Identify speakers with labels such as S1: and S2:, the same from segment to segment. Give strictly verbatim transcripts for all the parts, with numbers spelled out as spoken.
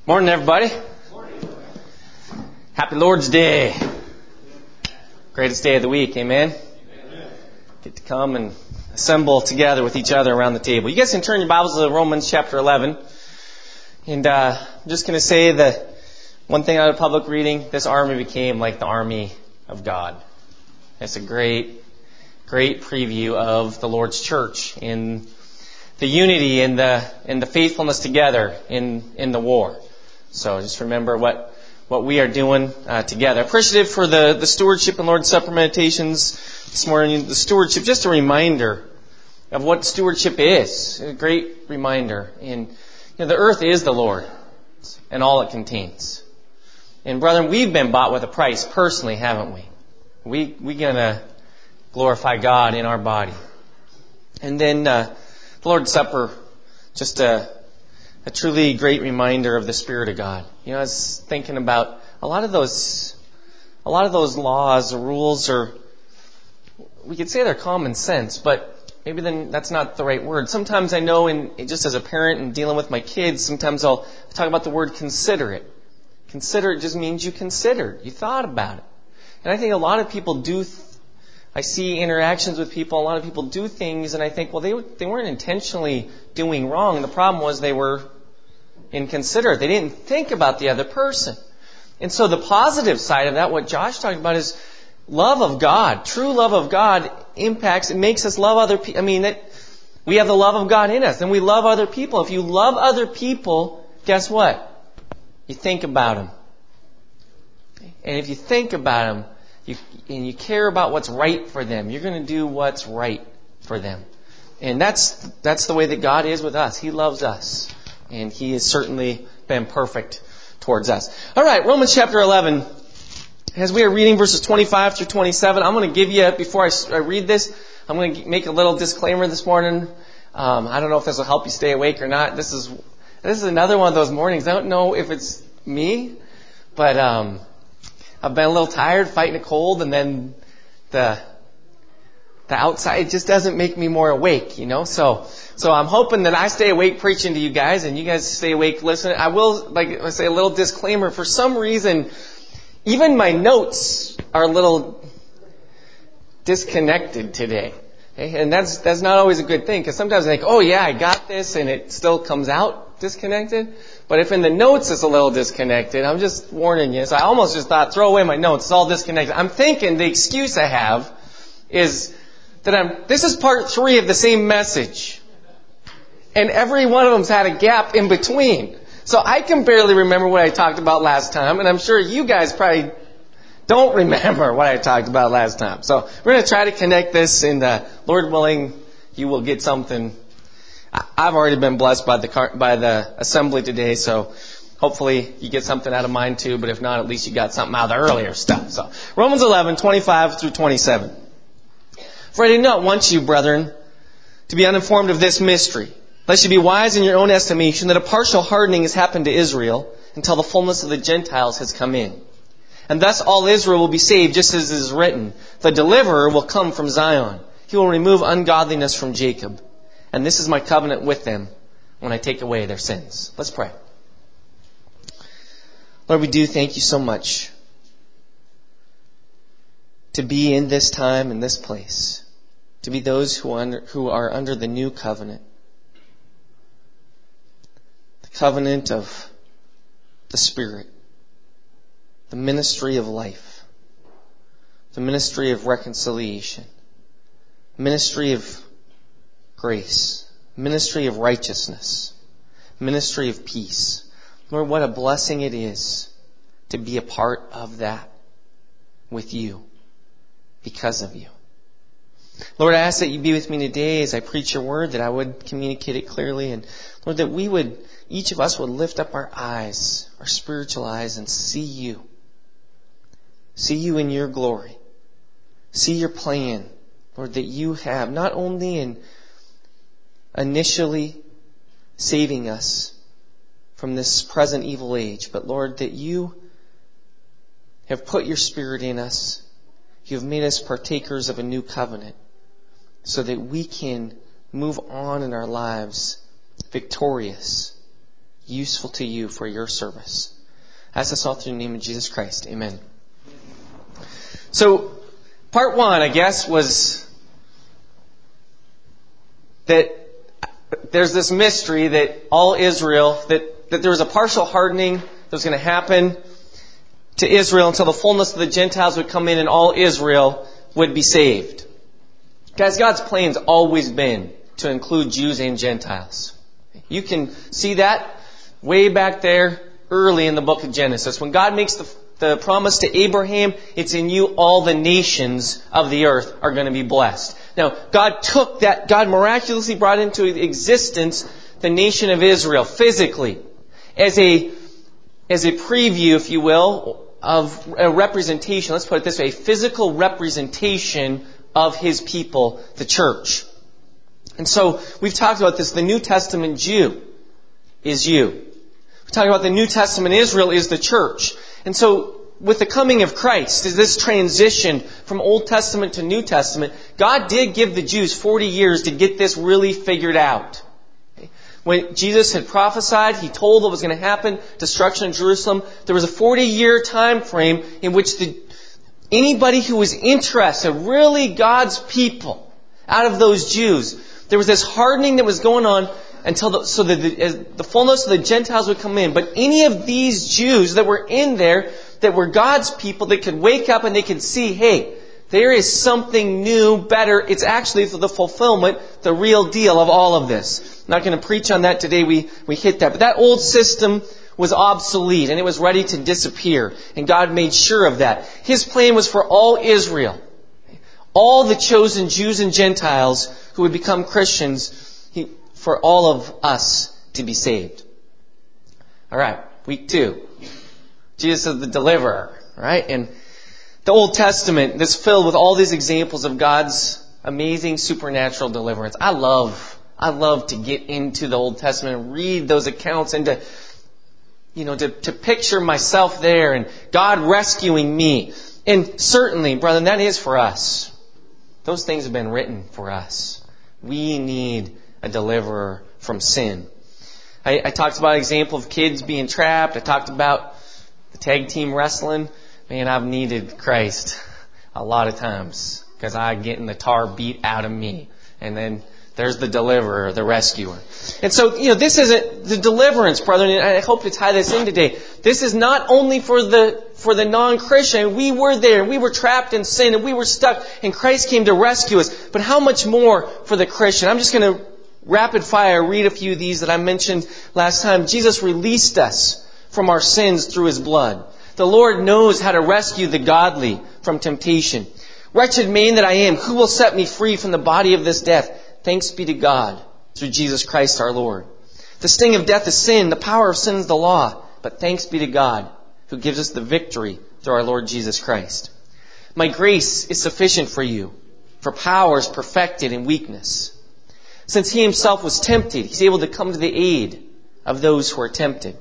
S1: Morning, everybody. Morning. Happy Lord's Day. Greatest day of the week, amen? Amen? Get to come and assemble together with each other around the table. You guys can turn your Bibles to Romans chapter eleven. And uh, I'm just going to say that one thing out of public reading, this army became like the army of God. It's a great, great preview of the Lord's church in the unity and the and the faithfulness together in, in the war. So just remember what what we are doing uh, together. Appreciative for the, the stewardship and Lord's Supper meditations this morning. The stewardship, just a reminder of what stewardship is. A great reminder. And you know, the earth is the Lord and all it contains. And brethren, we've been bought with a price personally, haven't we? We we gonna glorify God in our body. And then uh, the Lord's Supper, just a A truly great reminder of the Spirit of God. You know, I was thinking about a lot of those, a lot of those laws or rules, or we could say they're common sense, but maybe then that's not the right word. Sometimes I know, in just as a parent and dealing with my kids, sometimes I'll talk about the word considerate. Considerate just means you considered, you thought about it. And I think a lot of people do. I see interactions with people. A lot of people do things, and I think, well, they they weren't intentionally doing wrong. The problem was they were inconsiderate. They didn't think about the other person. And so the positive side of that, what Josh talked about, is love of God. True love of God impacts, it makes us love other people. I mean, that we have the love of God in us, and we love other people. If you love other people, guess what? You think about them. And if you think about them, you, and you care about what's right for them, you're going to do what's right for them. And that's that's the way that God is with us. He loves us. And He has certainly been perfect towards us. All right, Romans chapter eleven. As we are reading verses twenty-five through twenty-seven, I'm going to give you, before I, I read this, I'm going to make a little disclaimer this morning. Um, I don't know if this will help you stay awake or not. This is this is another one of those mornings. I don't know if it's me, but um, I've been a little tired fighting a cold, and then the the outside just doesn't make me more awake, you know. So so I'm hoping that I stay awake preaching to you guys, and you guys stay awake listening. I will, like I say, a little disclaimer. For some reason, even my notes are a little disconnected today, okay? And that's that's not always a good thing, because sometimes I think, oh yeah, I got this, and it still comes out disconnected. But if in the notes it's a little disconnected, I'm just warning you. So I almost just thought, throw away my notes. It's all disconnected. I'm thinking the excuse I have is that I'm, this is part three of the same message. And every one of them's had a gap in between. So I can barely remember what I talked about last time. And I'm sure you guys probably don't remember what I talked about last time. So we're going to try to connect this, and uh, Lord willing, you will get something. I've already been blessed by the by the assembly today, so hopefully you get something out of mine too. But if not, at least you got something out of the earlier stuff. So Romans eleven, twenty-five through twenty-seven. For I do not want you, brethren, to be uninformed of this mystery, lest you be wise in your own estimation, that a partial hardening has happened to Israel until the fullness of the Gentiles has come in. And thus all Israel will be saved, just as it is written, the deliverer will come from Zion. He will remove ungodliness from Jacob. And this is my covenant with them when I take away their sins. Let's pray. Lord, we do thank you so much to be in this time, in this place, to be those who are under, who are under the new covenant, the covenant of the Spirit, the ministry of life, the ministry of reconciliation, ministry of grace, ministry of righteousness, ministry of peace. Lord, what a blessing it is to be a part of that with you, because of you. Lord, I ask that you be with me today as I preach your word, that I would communicate it clearly, and Lord, that we would, each of us would lift up our eyes, our spiritual eyes, and see you. See you in your glory. See your plan, Lord, that you have, not only in initially saving us from this present evil age, but Lord, that you have put your Spirit in us. You have made us partakers of a new covenant so that we can move on in our lives victorious useful to you for your service. I ask this all through the name of Jesus Christ. Amen. So, part one, I guess, was that there's this mystery that all Israel, that, that there was a partial hardening that was going to happen to Israel until the fullness of the Gentiles would come in and all Israel would be saved. Guys, God's plan's always been to include Jews and Gentiles. You can see that way back there early in the book of Genesis. When God makes the, the promise to Abraham, it's in you all the nations of the earth are going to be blessed. Now, God took that, God miraculously brought into existence the nation of Israel physically as a, as a preview, if you will, of a representation, let's put it this way, a physical representation of His people, the church. And so, we've talked about this, the New Testament Jew is you. We're talking about the New Testament Israel is the church. And so, with the coming of Christ, is this transition from Old Testament to New Testament, God did give the Jews forty years to get this really figured out. When Jesus had prophesied, He told what was going to happen, destruction of Jerusalem. There was a forty-year time frame in which the, anybody who was interested, really God's people, out of those Jews, there was this hardening that was going on until the, so that the, as the fullness of the Gentiles would come in. But any of these Jews that were in there, that were God's people, that could wake up and they could see, hey, there is something new, better. It's actually the fulfillment, the real deal of all of this. I'm not going to preach on that today. We, we hit that. But that old system was obsolete and it was ready to disappear. And God made sure of that. His plan was for all Israel, all the chosen Jews and Gentiles who would become Christians, he, for all of us to be saved. All right, week two. Jesus is the deliverer, right? And the Old Testament is filled with all these examples of God's amazing supernatural deliverance. I love, I love to get into the Old Testament and read those accounts and to, you know, to, to picture myself there and God rescuing me. And certainly, brethren, that is for us. Those things have been written for us. We need a deliverer from sin. I, I talked about an example of kids being trapped. I talked about the tag team wrestling. Man, I've needed Christ a lot of times because I get in the tar beat out of me. And then there's the deliverer, the rescuer. And so, you know, this isn't the deliverance, brethren, and I hope to tie this in today. This is not only for the for the non-Christian. We were there, we were trapped in sin, and we were stuck, and Christ came to rescue us. But how much more for the Christian? I'm just going to rapid fire read a few of these that I mentioned last time. Jesus released us from our sins through His blood. The Lord knows how to rescue the godly from temptation. Wretched man that I am, who will set me free from the body of this death? Thanks be to God through Jesus Christ our Lord. The sting of death is sin. The power of sin is the law. But thanks be to God who gives us the victory through our Lord Jesus Christ. My grace is sufficient for you, for power is perfected in weakness. Since He Himself was tempted, He's able to come to the aid of those who are tempted.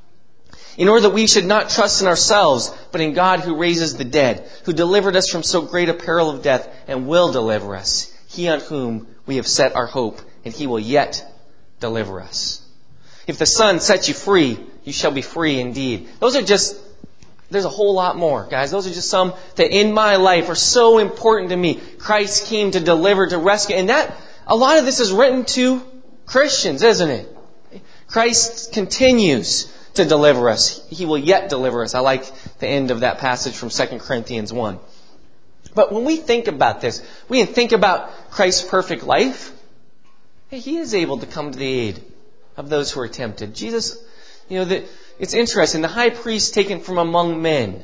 S1: In order that we should not trust in ourselves, but in God who raises the dead, who delivered us from so great a peril of death and will deliver us. He on whom we have set our hope, and He will yet deliver us. If the Son sets you free, you shall be free indeed. Those are just, there's a whole lot more, guys. Those are just some that in my life are so important to me. Christ came to deliver, to rescue. And that, a lot of this is written to Christians, isn't it? Christ continues to deliver us. He will yet deliver us. I like the end of that passage from Second Corinthians one. But when we think about this, we can think about Christ's perfect life. Hey, He is able to come to the aid of those who are tempted. Jesus, you know, the, it's interesting. The high priest taken from among men,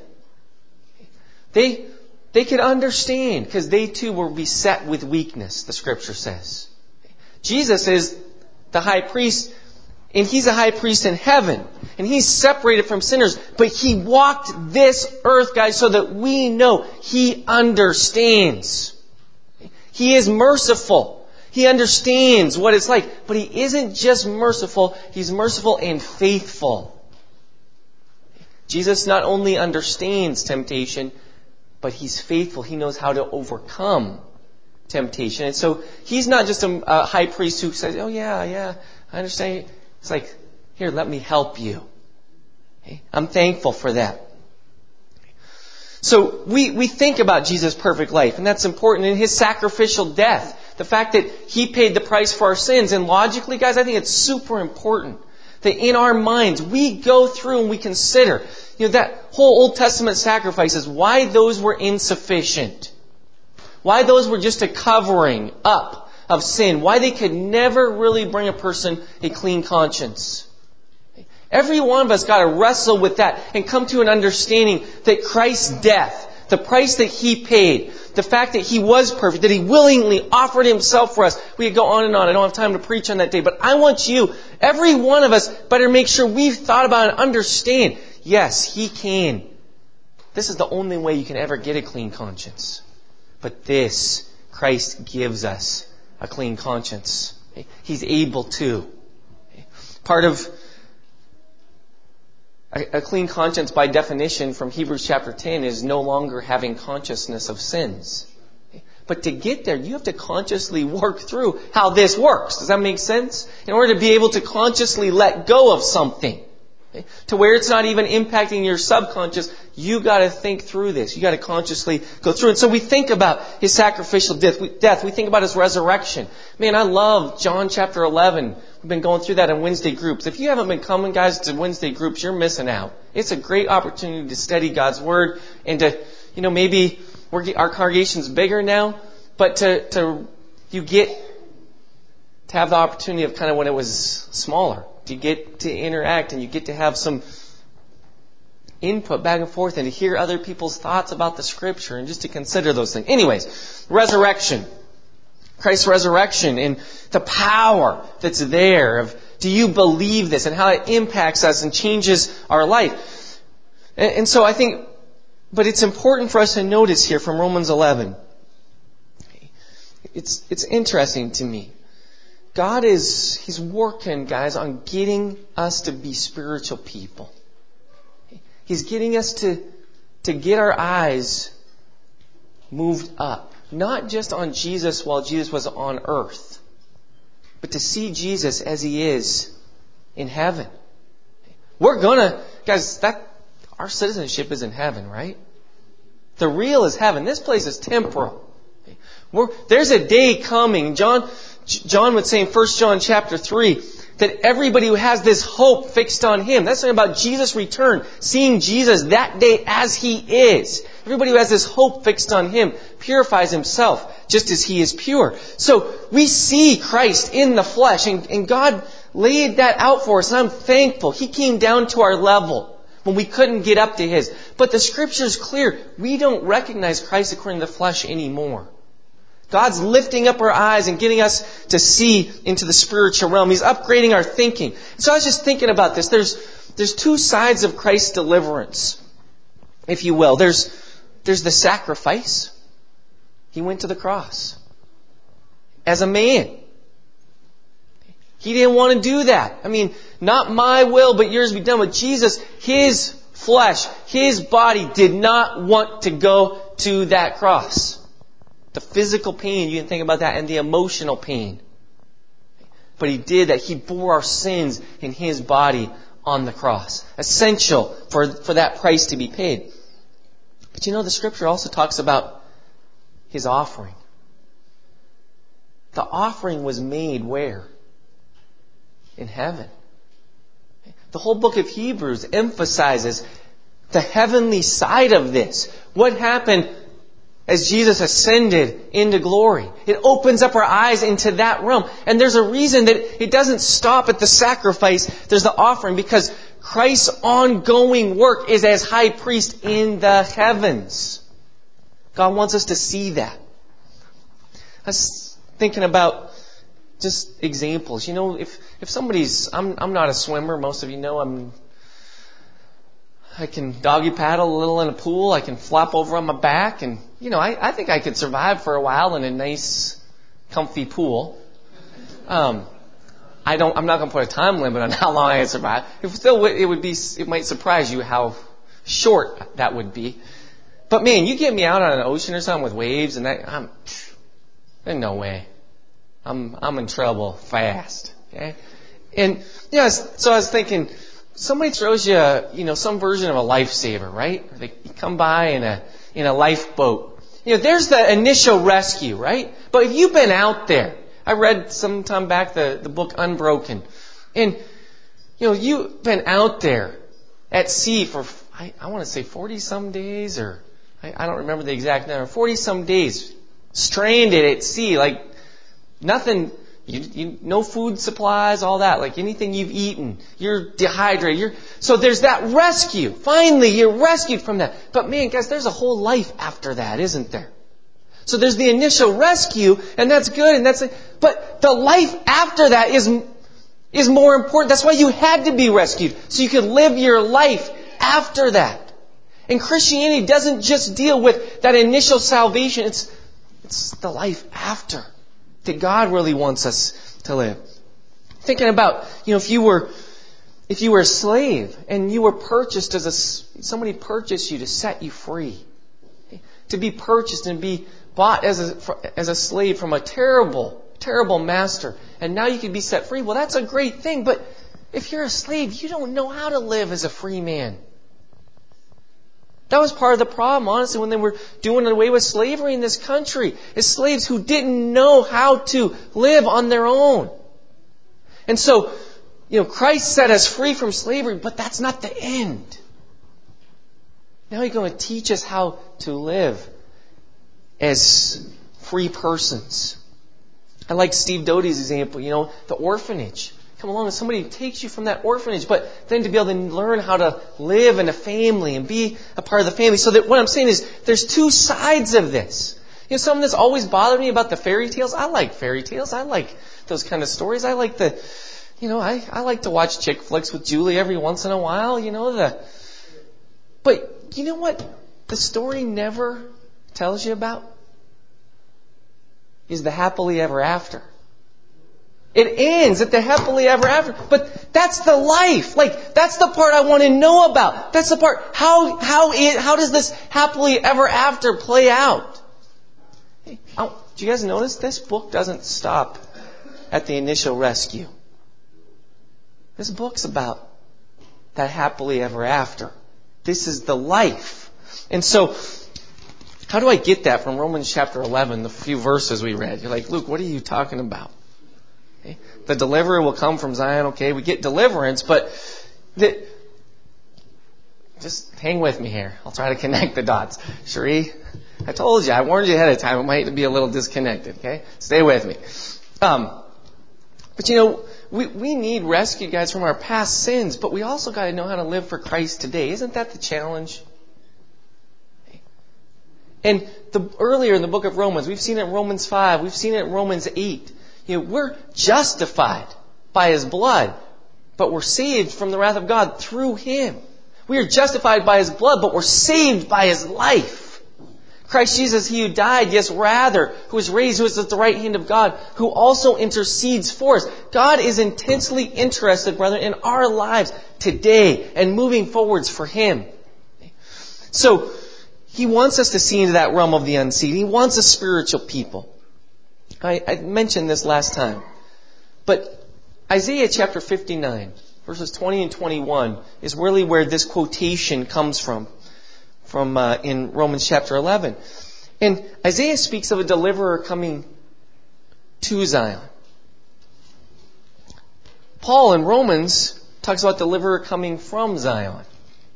S1: they they could understand because they too were beset with weakness, the Scripture says. Jesus is the high priest, and He's a high priest in heaven. And He's separated from sinners. But He walked this earth, guys, so that we know He understands. He is merciful. He understands what it's like. But He isn't just merciful. He's merciful and faithful. Jesus not only understands temptation, but He's faithful. He knows how to overcome temptation. And so He's not just a, a high priest who says, oh yeah, yeah, I understand. It's like, Here, let me help you. Okay? I'm thankful for that. So we, we think about Jesus' perfect life, and that's important. In His sacrificial death, the fact that He paid the price for our sins. And logically, guys, I think it's super important that in our minds we go through and we consider, you know, that whole Old Testament sacrifices, why those were insufficient. Why those were just a covering up of sin. Why they could never really bring a person a clean conscience. Every one of us got to wrestle with that and come to an understanding that Christ's death, the price that He paid, the fact that He was perfect, that He willingly offered Himself for us. We could go on and on. I don't have time to preach on that day, but I want you, every one of us, better make sure we've thought about and understand. Yes, He can. This is the only way you can ever get a clean conscience. But this, Christ gives us a clean conscience. He's able to. Part of a clean conscience, by definition, from Hebrews chapter ten, is no longer having consciousness of sins. But to get there, you have to consciously work through how this works. Does that make sense? In order to be able to consciously let go of something, to where it's not even impacting your subconscious, you got to think through this. You got to consciously go through it. So we think about His sacrificial death. We, death. we think about His resurrection. Man, I love John chapter eleven. We've been going through that in Wednesday groups. If you haven't been coming, guys, to Wednesday groups, you're missing out. It's a great opportunity to study God's Word and to, you know, maybe we're, our congregation's bigger now, but to, to you get to have the opportunity of kind of when it was smaller. You get to interact and you get to have some input back and forth and to hear other people's thoughts about the Scripture and just to consider those things. Anyways, resurrection. Christ's resurrection and the power that's there of, do you believe this, and how it impacts us and changes our life. And, and so I think, but it's important for us to notice here from Romans eleven. It's, it's interesting to me. God is, He's working, guys, on getting us to be spiritual people. He's getting us to, to get our eyes moved up. Not just on Jesus while Jesus was on earth, but to see Jesus as He is in heaven. We're gonna, guys, that, our citizenship is in heaven, right? The real is heaven. This place is temporal. We're, there's a day coming. John, John would say in First John chapter three, that everybody who has this hope fixed on Him, that's something about Jesus' return, seeing Jesus that day as He is. Everybody who has this hope fixed on Him purifies himself just as He is pure. So we see Christ in the flesh, and, and God laid that out for us, and I'm thankful. He came down to our level when we couldn't get up to His. But the Scripture is clear. We don't recognize Christ according to the flesh anymore. God's lifting up our eyes and getting us to see into the spiritual realm. He's upgrading our thinking. So I was just thinking about this. There's, there's two sides of Christ's deliverance, if you will. There's, there's the sacrifice. He went to the cross as a man. He didn't want to do that. I mean, not my will, but yours be done. With Jesus, His flesh, His body did not want to go to that cross. The physical pain, you can think about that, and the emotional pain. But He did that. He bore our sins in His body on the cross. Essential for, for that price to be paid. But you know, the Scripture also talks about His offering. The offering was made where? In heaven. The whole book of Hebrews emphasizes the heavenly side of this. What happened as Jesus ascended into glory? It opens up our eyes into that realm. And there's a reason that it doesn't stop at the sacrifice. There's the offering, because Christ's ongoing work is as high priest in the heavens. God wants us to see that. I was thinking about just examples. You know, if, if somebody's, I'm, I'm not a swimmer. Most of you know I'm, I can doggy paddle a little in a pool. I can flop over on my back. And, you know, I, I think I could survive for a while in a nice, comfy pool. Um, I don't, I'm not going to put a time limit on how long I can survive. If still, it would be, it might surprise you how short that would be. But man, you get me out on an ocean or something with waves and that, I'm, there's no way. I'm, I'm in trouble fast. Okay? And, you know, so I was thinking, somebody throws you, a, you know, some version of a lifesaver, right? Or they come by in a, in a lifeboat. You know, there's the initial rescue, right? But if you've been out there, I read some time back the, the book Unbroken. And, you know, you've been out there at sea for, I, I want to say forty some days, or I, I don't remember the exact number, forty some days, stranded at sea, like nothing, you, you, no food supplies, all that, like anything you've eaten, you're dehydrated. You're, so there's that rescue. Finally, you're rescued from that. But man, guys, there's a whole life after that, isn't there? So there's the initial rescue, and that's good, and that's, but the life after that is is more important. That's why you had to be rescued, so you could live your life after that. And Christianity doesn't just deal with that initial salvation. It's, it's the life after that God really wants us to live. Thinking about, you know, if you were, if you were a slave and you were purchased as a, somebody purchased you to set you free. To be purchased and be bought as a, as a slave from a terrible, terrible master, and now you can be set free. Well, that's a great thing, but if you're a slave, you don't know how to live as a free man. That was part of the problem, honestly, when they were doing away with slavery in this country, is slaves who didn't know how to live on their own. And so, you know, Christ set us free from slavery, but that's not the end. Now He's going to teach us how to live as free persons. I like Steve Doty's example, you know, the orphanage. Come along and somebody takes you from that orphanage, but then to be able to learn how to live in a family and be a part of the family. So that what I'm saying is there's two sides of this. You know, something that's always bothered me about the fairy tales. I like fairy tales. I like those kind of stories. I like the, you know, I, I like to watch chick flicks with Julie every once in a while, you know, the, but you know what the story never tells you about? Is the happily ever after. It ends at the happily ever after. But that's the life. Like, that's the part I want to know about. That's the part. How, how, it, how does this happily ever after play out? Hey, oh, do you guys notice this book doesn't stop at the initial rescue? This book's about that happily ever after. This is the life. And so, how do I get that from Romans chapter eleven, the few verses we read? You're like, Luke, what are you talking about? Okay. The deliverer will come from Zion. Okay, we get deliverance, but the, just hang with me here. I'll try to connect the dots. Cherie, I told you, I warned you ahead of time. It might be a little disconnected. Okay, stay with me. Um, but you know, we we need rescue, guys, from our past sins, but we also got to know how to live for Christ today. Isn't that the challenge? And the, earlier in the book of Romans, we've seen it in Romans five, we've seen it in Romans eight. You know, we're justified by His blood, but we're saved from the wrath of God through Him. We are justified by His blood, but we're saved by His life. Christ Jesus, He who died, yes, rather, who was raised, who is at the right hand of God, who also intercedes for us. God is intensely interested, brethren, in our lives today and moving forwards for Him. So, He wants us to see into that realm of the unseen. He wants a spiritual people. I, I mentioned this last time. But Isaiah chapter fifty-nine, verses twenty and twenty-one, is really where this quotation comes from, from uh, in Romans chapter eleven. And Isaiah speaks of a deliverer coming to Zion. Paul in Romans talks about deliverer coming from Zion.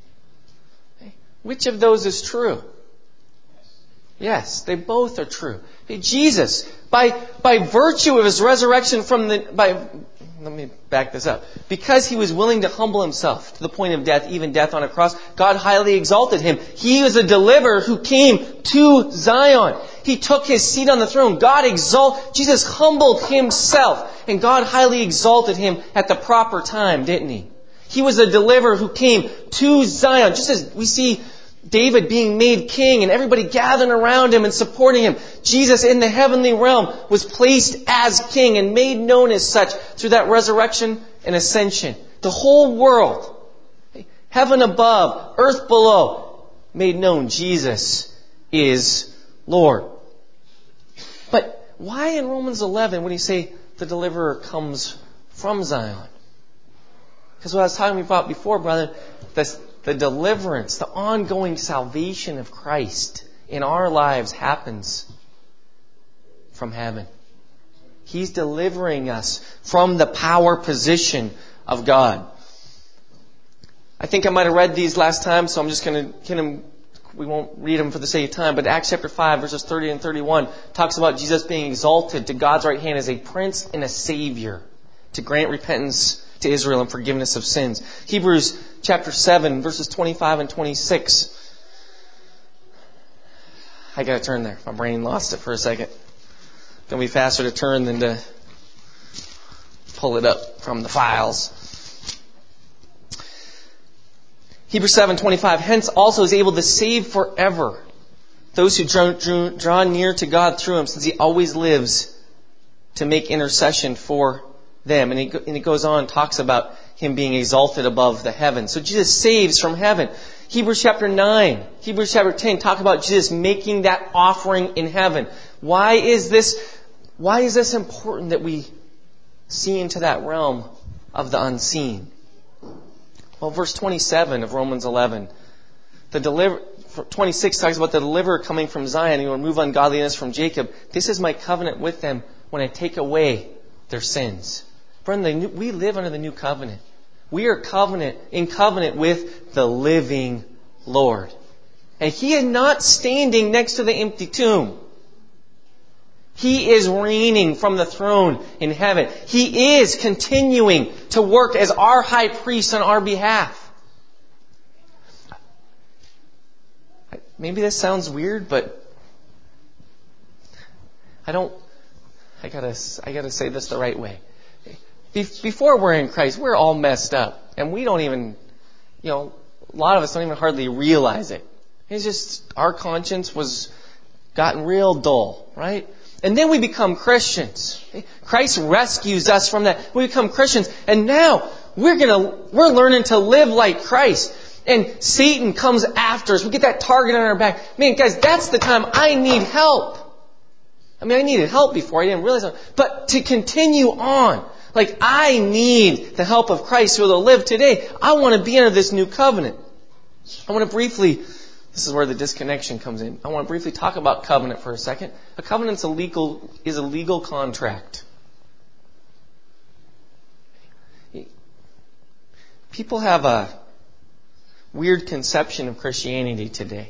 S1: Which of those is true? Yes, they both are true. Jesus, by by virtue of His resurrection from the by let me back this up. Because He was willing to humble Himself to the point of death, even death on a cross, God highly exalted Him. He was a deliverer who came to Zion. He took His seat on the throne. God exalted, Jesus humbled Himself, and God highly exalted Him at the proper time, didn't He? He was a deliverer who came to Zion. Just as we see David being made king and everybody gathering around him and supporting him, Jesus in the heavenly realm was placed as king and made known as such through that resurrection and ascension. The whole world, heaven above, earth below, made known Jesus is Lord. But why in Romans eleven would he say the deliverer comes from Zion? Because what I was talking about before, brother, the, the deliverance, the ongoing salvation of Christ in our lives happens from heaven. He's delivering us from the power position of God. I think I might have read these last time, so I'm just going to, we won't read them for the sake of time, but Acts chapter five, verses thirty and thirty-one talks about Jesus being exalted to God's right hand as a prince and a savior to grant repentance to Israel and forgiveness of sins. Hebrews chapter seven, verses twenty-five and twenty-six. I got to turn there. My brain lost it for a second. It's going to be faster to turn than to pull it up from the files. Hebrews seven twenty-five, hence also is able to save forever those who draw, draw, draw near to God through Him, since He always lives to make intercession for them. And, he, and it goes on, talks about Him being exalted above the heavens. So Jesus saves from heaven. Hebrews chapter nine, Hebrews chapter ten talk about Jesus making that offering in heaven. Why is this, why is this important that we see into that realm of the unseen? Well, verse twenty-seven of Romans eleven, the deliver, twenty-six talks about the deliverer coming from Zion. He will remove ungodliness from Jacob. This is my covenant with them when I take away their sins. Brethren, we live under the new covenant. We are covenant in covenant with the living Lord. And He is not standing next to the empty tomb. He is reigning from the throne in heaven. He is continuing to work as our high priest on our behalf. Maybe this sounds weird, but I don't, I gotta, I gotta say this the right way. Before we're in Christ, we're all messed up. And we don't even, you know, a lot of us don't even hardly realize it. It's just, our conscience was gotten real dull, right? And then we become Christians. Christ rescues us from that. We become Christians. And now we're gonna, we're learning to live like Christ. And Satan comes after us. We get that target on our back. Man, guys, that's the time I need help. I mean, I needed help before. I didn't realize it. But to continue on, like I need the help of Christ to be able to live today. I want to be under this new covenant. I want to briefly, this is where the disconnection comes in. I want to briefly talk about covenant for a second. A covenant is a legal, is a legal contract. People have a weird conception of Christianity today.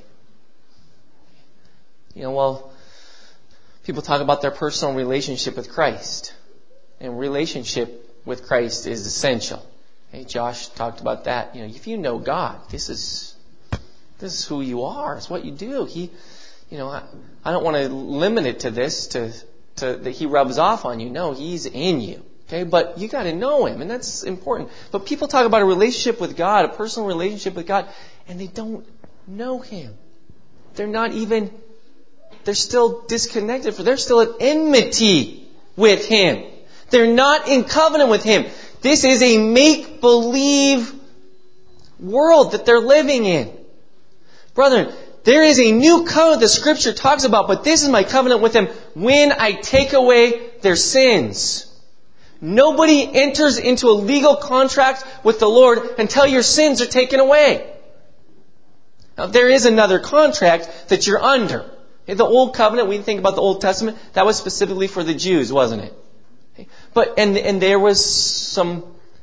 S1: You know, well, people talk about their personal relationship with Christ. And relationship with Christ is essential. Hey, Josh talked about that. You know, if you know God, this is this is who you are. It's what you do. He, you know, I, I don't want to limit it to this to to that He rubs off on you. No, He's in you. Okay, but you got to know Him, and that's important. But people talk about a relationship with God, a personal relationship with God, and they don't know Him. They're not even. They're still disconnected. For they're still at enmity with Him. They're not in covenant with Him. This is a make-believe world that they're living in. Brethren, there is a new covenant the Scripture talks about, but this is my covenant with them when I take away their sins. Nobody enters into a legal contract with the Lord until your sins are taken away. Now, there is another contract that you're under. The Old Covenant, we think about the Old Testament, that was specifically for the Jews, wasn't it? But and and there was some.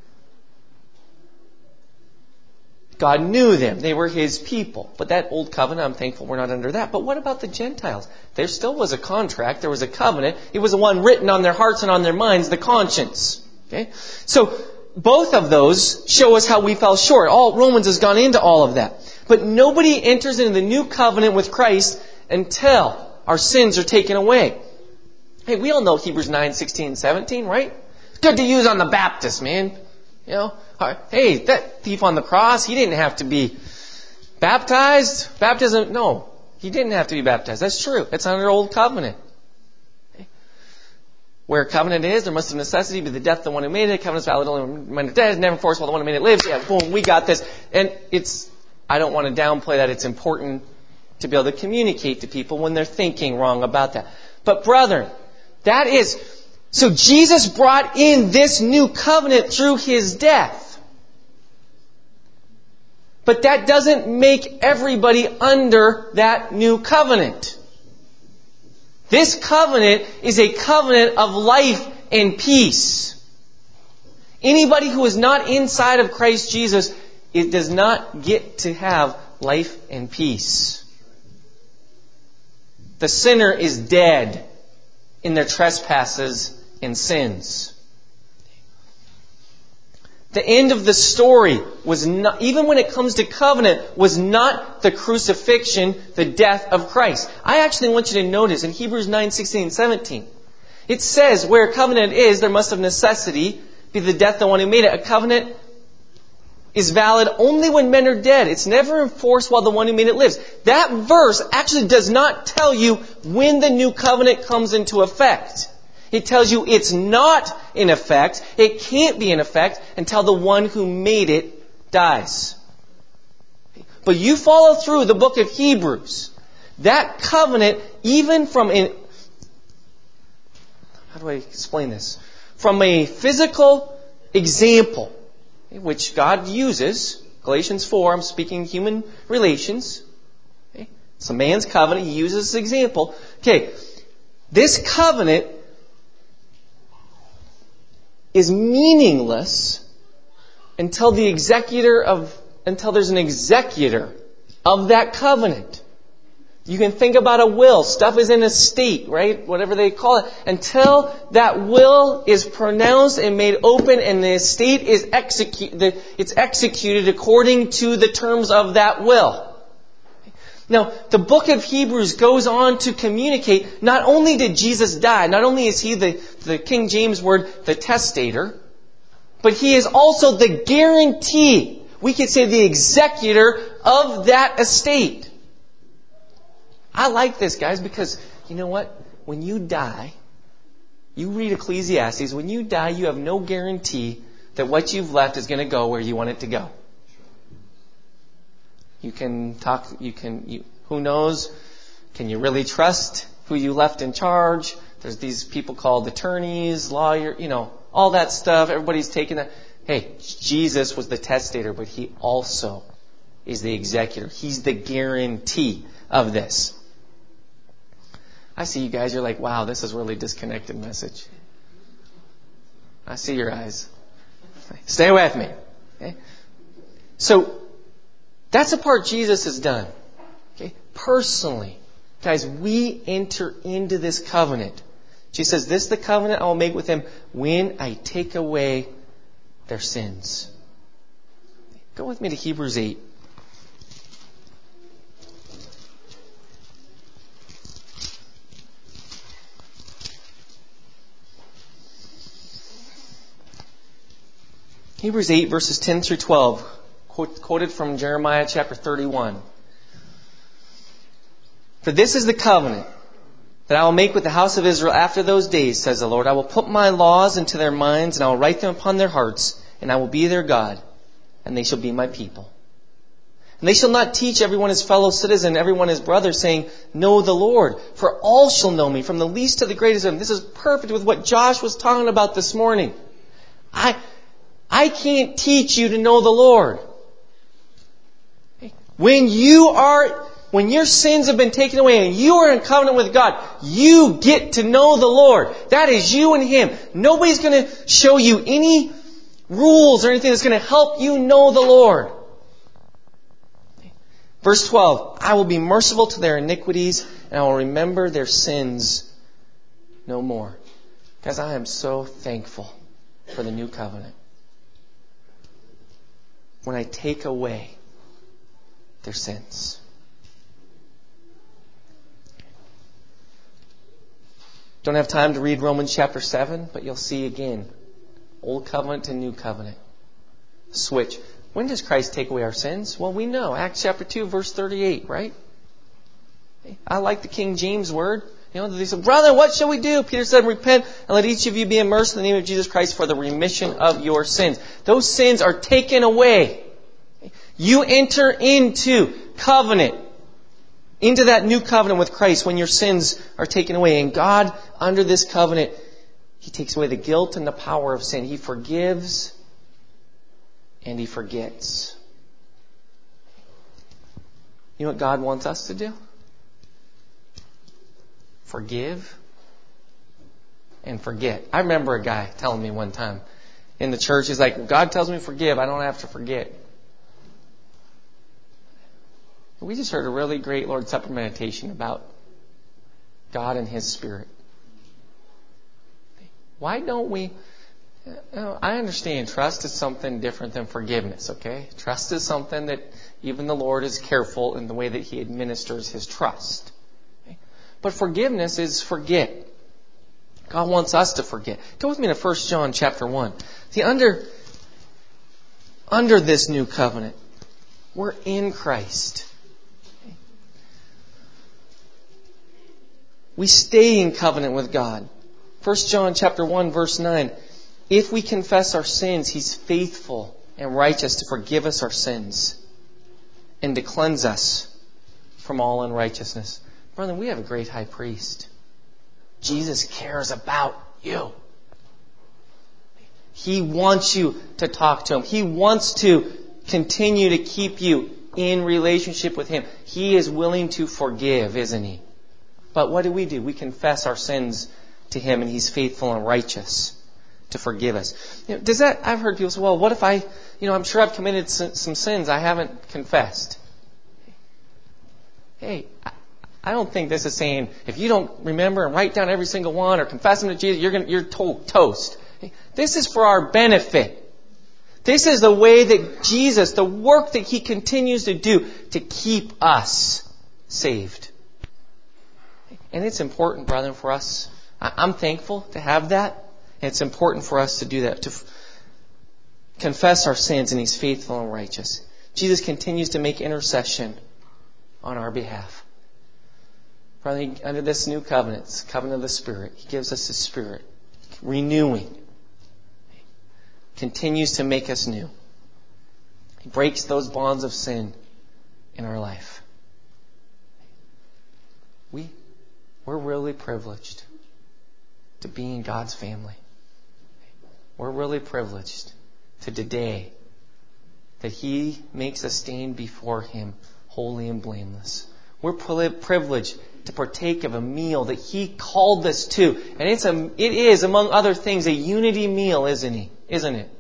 S1: God knew them; they were His people. But that old covenant, I'm thankful we're not under that. But what about the Gentiles? There still was a contract. There was a covenant. It was the one written on their hearts and on their minds, the conscience. Okay, so both of those show us how we fell short. All Romans has gone into all of that. But nobody enters into the new covenant with Christ until our sins are taken away. Hey, we all know Hebrews nine, sixteen, and seventeen, right? It's good to use on the Baptist, man. You know, hey, that thief on the cross, he didn't have to be baptized. Baptism, no, he didn't have to be baptized. That's true. It's under Old Covenant. Okay. Where a covenant is, there must of necessity be the death of the one who made it. Covenant's valid only when it's dead. It's never enforced while the one who made it lives. Yeah, boom, we got this. And it's, I don't want to downplay that. It's important to be able to communicate to people when they're thinking wrong about that. But brethren, that is, so Jesus brought in this new covenant through His death. But that doesn't make everybody under that new covenant. This covenant is a covenant of life and peace. Anybody who is not inside of Christ Jesus, it does not get to have life and peace. The sinner is dead in their trespasses and sins. The end of the story was not, even when it comes to covenant, was not the crucifixion, the death of Christ. I actually want you to notice in Hebrews nine, sixteen, and seventeen, it says where a covenant is, there must of necessity be the death of the one who made it. A covenant is valid only when men are dead. It's never enforced while the one who made it lives. That verse actually does not tell you when the new covenant comes into effect. It tells you it's not in effect. It can't be in effect until the one who made it dies. But you follow through the book of Hebrews. That covenant, even from in, how do I explain this? From a physical example, which God uses, Galatians four, I'm speaking human relations. Okay. It's a man's covenant. He uses this example. Okay, this covenant is meaningless until the executor of, until there's an executor of that covenant. You can think about a will. Stuff is in a state, right? Whatever they call it. Until that will is pronounced and made open and the estate is executed, it's executed according to the terms of that will. Now, the book of Hebrews goes on to communicate, not only did Jesus die, not only is He the, the King James word, the testator, but He is also the guarantee, we could say the executor of that estate. I like this, guys, because you know what? When you die, you read Ecclesiastes, when you die, you have no guarantee that what you've left is going to go where you want it to go. You can talk, you can, you, who knows? Can you really trust who you left in charge? There's these people called attorneys, lawyer, you know, all that stuff. Everybody's taking that. Hey, Jesus was the testator, but He also is the executor. He's the guarantee of this. I see you guys, you're like, wow, this is a really disconnected message. I see your eyes. Stay with me. Okay? So, that's the part Jesus has done. Okay? Personally. Guys, we enter into this covenant. Jesus says, this is the covenant I will make with them when I take away their sins. Go with me to Hebrews eight. Hebrews eight, verses ten through twelve, quote, quoted from Jeremiah chapter thirty-one. For this is the covenant that I will make with the house of Israel after those days, says the Lord. I will put my laws into their minds, and I will write them upon their hearts, and I will be their God, and they shall be my people. And they shall not teach everyone his fellow citizen, everyone his brother, saying, know the Lord, for all shall know me, from the least to the greatest of them. This is perfect with what Josh was talking about this morning. I... I can't teach you to know the Lord. When you are, when your sins have been taken away and you are in covenant with God, you get to know the Lord. That is you and Him. Nobody's going to show you any rules or anything that's going to help you know the Lord. Verse twelve, I will be merciful to their iniquities and I will remember their sins no more. Guys, I am so thankful for the new covenant. When I take away their sins. Don't have time to read Romans chapter seven, but you'll see again, Old Covenant and New Covenant. Switch. When does Christ take away our sins? Well, we know. Acts chapter two, verse thirty-eight, right? I like the King James word. You know, they said, brother, what shall we do? Peter said, repent and let each of you be immersed in the name of Jesus Christ for the remission of your sins. Those sins are taken away. You enter into covenant, into that new covenant with Christ when your sins are taken away. And God, under this covenant, He takes away the guilt and the power of sin. He forgives and He forgets. You know what God wants us to do? Forgive and forget. I remember a guy telling me one time in the church, he's like, God tells me to forgive, I don't have to forget. We just heard a really great Lord's Supper meditation about God and His Spirit. Why don't we... You know, I understand trust is something different than forgiveness, okay? Trust is something that even the Lord is careful in the way that He administers His trust. Okay? But forgiveness is forget. God wants us to forget. Go with me to First John chapter one. See, under, under this new covenant, we're in Christ. Okay? We stay in covenant with God. First John chapter one, verse nine. If we confess our sins, He's faithful and righteous to forgive us our sins and to cleanse us from all unrighteousness. Brother, we have a great high priest. Jesus cares about you. He wants you to talk to Him. He wants to continue to keep you in relationship with Him. He is willing to forgive, isn't He? But what do we do? We confess our sins to Him, and He's faithful and righteous to forgive us. You know, does that? I've heard people say, "Well, what if I, you know, I'm sure I've committed some, some sins I haven't confessed." Hey, I, I don't think this is saying if you don't remember and write down every single one or confess them to Jesus, you're going you're to- toast. Hey, this is for our benefit. This is the way that Jesus, the work that He continues to do to keep us saved. And it's important, brethren, for us. I, I'm thankful to have that. It's important for us to do that, to f- confess our sins, and He's faithful and righteous. Jesus continues to make intercession on our behalf. Brother, under this new covenant, covenant of the Spirit, He gives us His Spirit, renewing. Continues to make us new. He breaks those bonds of sin in our life. We, we're really privileged to be in God's family. We're really privileged to today that He makes us stand before Him holy and blameless. We're privileged to partake of a meal that He called us to. And it's a, it is, among other things, a unity meal, isn't He? Isn't it?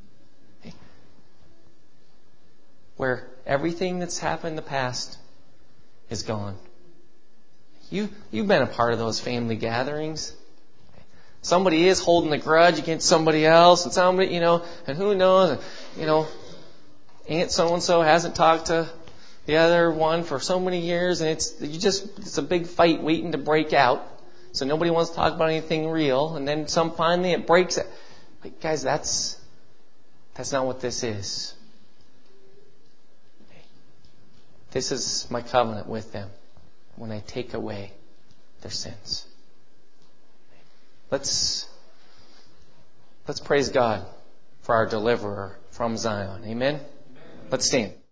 S1: Where everything that's happened in the past is gone. You, you've been a part of those family gatherings. Somebody is holding a grudge against somebody else, and somebody, you know, and who knows, and, you know, Aunt so-and-so hasn't talked to the other one for so many years, and it's you just it's a big fight waiting to break out. So nobody wants to talk about anything real, and then some finally it breaks. But guys, that's that's not what this is. This is my covenant with them when I take away their sins. Let's let's praise God for our deliverer from Zion. Amen? Let's stand.